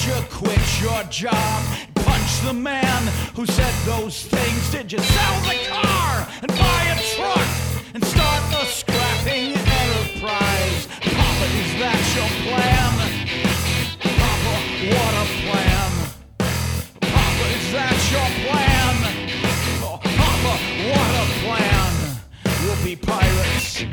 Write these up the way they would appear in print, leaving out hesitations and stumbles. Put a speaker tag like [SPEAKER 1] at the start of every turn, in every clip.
[SPEAKER 1] you quit your job? Punch the man who said those things. Did you sell the car and buy a truck and start a scrapping enterprise? Papa, is that your plan? Papa, what a plan. Papa, is that your plan? Oh, Papa, what a plan. We'll be pirates.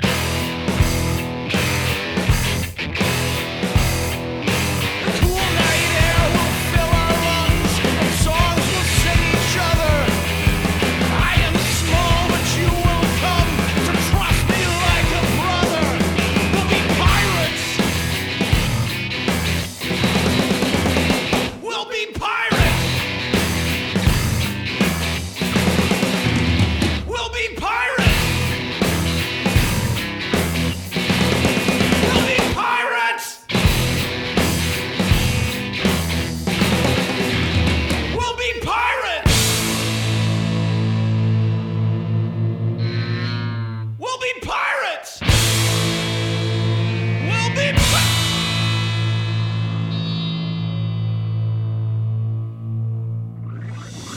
[SPEAKER 1] We'll be pirates!